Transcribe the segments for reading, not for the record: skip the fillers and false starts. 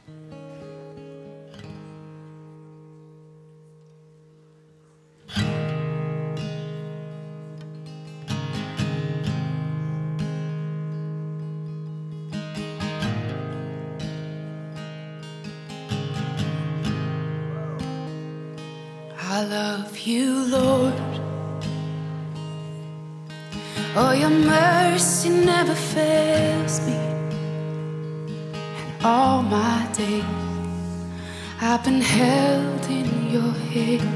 I love you, Lord. Oh, your mercy never fails me. And all my days I've been held in your hand.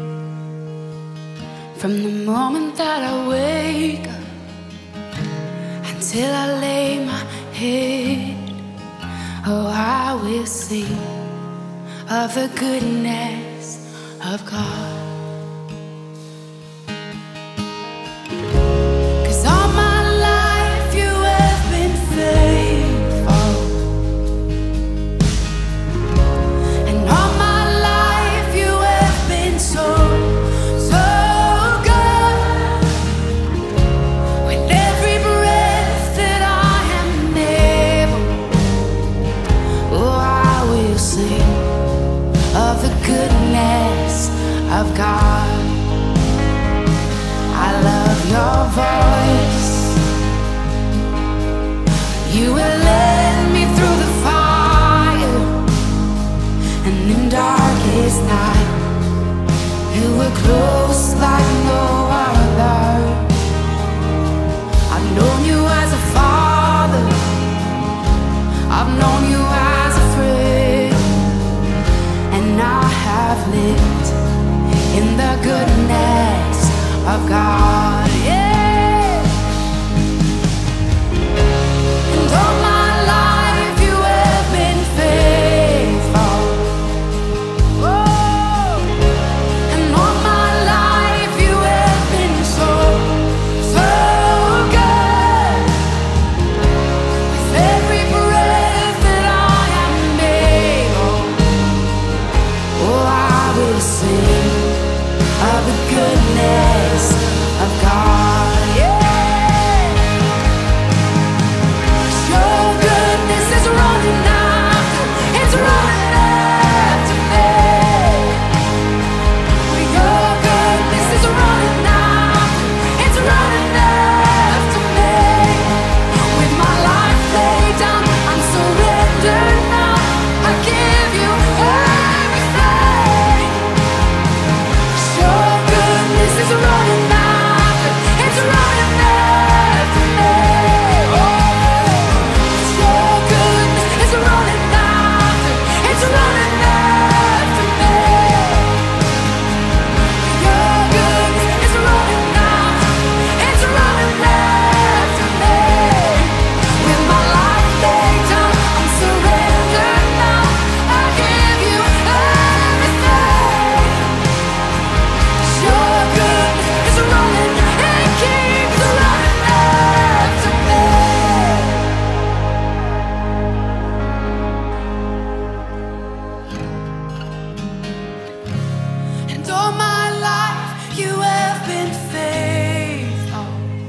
From the moment that I wake up until I lay my head, oh, I will sing of the goodness of God. 'Cause all my life you have been faithful, and all my life you have been so, so good. With every breath that I am able, oh, I will sing of the goodness of God. I love your voice. You will lead me through the fire, and in darkest night you were close like no other. I've known you as a father, I've known you as a friend, and I have lived in the goodness of God, yeah. And all my life you have been faithful. Oh, and all my life you have been so, so good. With every breath that I am able, oh, I will sing of the goodness of God, yeah. 'Cause your goodness is running after, it's running after me. Your goodness is running after, it's running after me. With my life laid down, I'm surrendered now. I give you everything. Your goodness is running after, it's running after me. Oh, your goodness is running after, it's running after me. Your goodness is running after, it's running after me. With my life laid down, I'm surrendered now. I give you everything. Your goodness is running and keeps running after me. And all my life you have been faithful,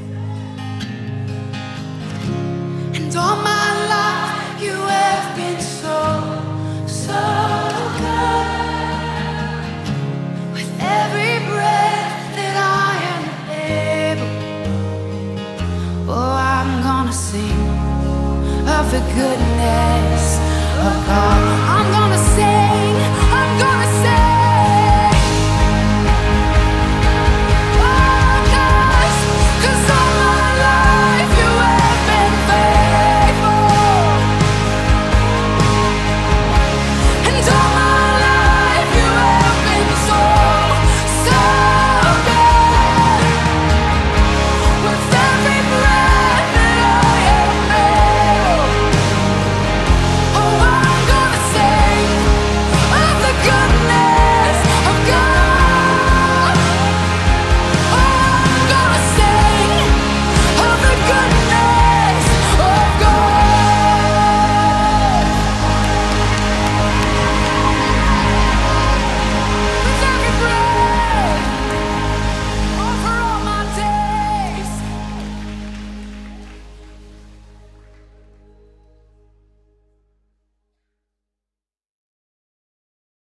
and all my life you have been so, so good. With every breath that I am able, oh, I'm gonna sing of the goodness